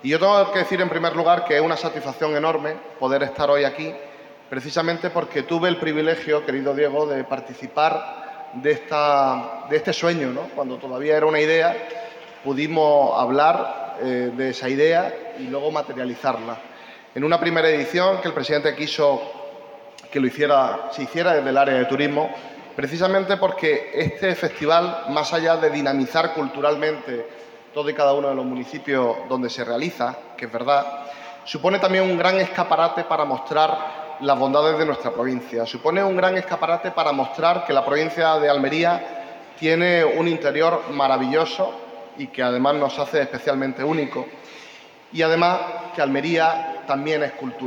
Y yo tengo que decir, en primer lugar, que es una satisfacción enorme poder estar hoy aquí, precisamente porque tuve el privilegio, querido Diego, de participar de este sueño, ¿no? Cuando todavía era una idea, pudimos hablar de esa idea y luego materializarla. En una primera edición que el presidente quiso que se hiciera desde el área de turismo, precisamente porque este festival, más allá de dinamizar culturalmente todo y cada uno de los municipios donde se realiza, que es verdad, supone también un gran escaparate para mostrar las bondades de nuestra provincia. Supone un gran escaparate para mostrar que la provincia de Almería tiene un interior maravilloso y que además nos hace especialmente únicos. Y además que Almería también es cultura.